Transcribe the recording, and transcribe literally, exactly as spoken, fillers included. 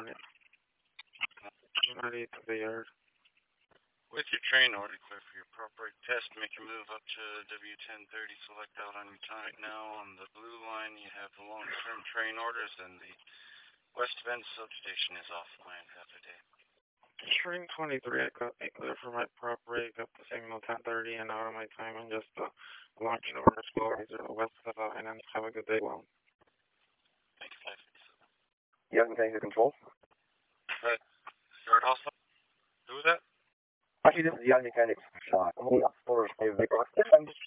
morning. I'm ready to the yard. With your train order clear for your prop brake test, make your move up to W ten thirty, select out on your time. Right now on the blue line you have the long-term train orders and the West Bend substation is offline half a day. Train twenty-three, I got me clear for my prop brake up to signal ten thirty and out of my time and just uh, launching over explorers or west of the line and have a good day. Well, Thanks, five six. Yeah, mechanical control. Right. Start also. Who was that? Actually, this is the young mechanics shot. I'm only up for a big rock.